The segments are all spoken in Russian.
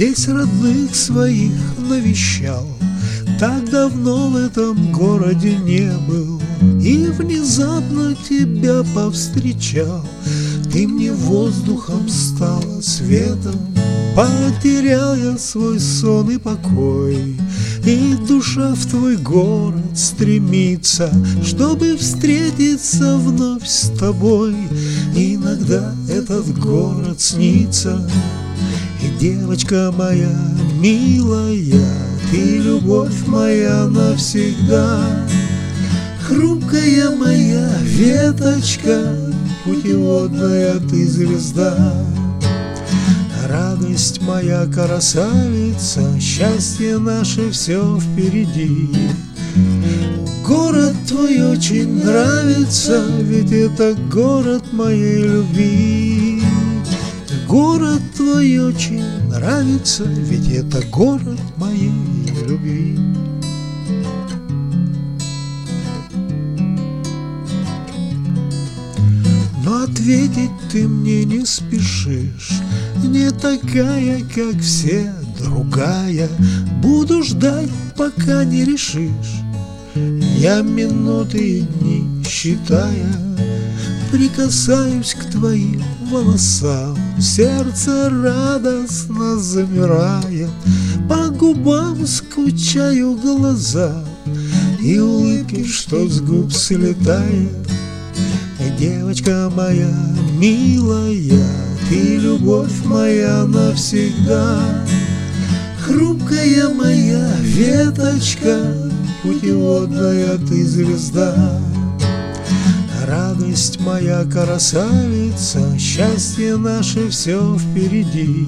здесь родных своих навещал. Так давно в этом городе не был, и внезапно тебя повстречал. Ты мне воздухом стала, светом, потерял я свой сон и покой. И душа в твой город стремится, чтобы встретиться вновь с тобой. Иногда этот город снится, и девочка моя милая, ты любовь моя навсегда. Хрупкая моя веточка, путеводная ты звезда. Радость моя красавица, счастье наше все впереди. Город твой очень нравится, ведь это город моей любви. Город твой очень нравится, ведь это город моей любви. Но ответить ты мне не спешишь, не такая, как все, другая. Буду ждать, пока не решишь. Я минуты и дни считая, прикасаюсь к твоим волосам. Сердце радостно замирает, по губам скучаю глаза, и улыбки, что с губ слетает. Девочка моя милая, ты любовь моя навсегда. Хрупкая моя веточка, путеводная ты звезда. Радость моя красавица, счастье наше все впереди.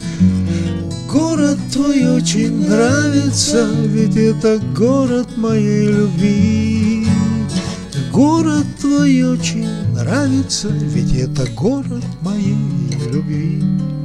Город твой очень нравится, ведь это город моей любви. Город твой очень нравится, ведь это город моей любви.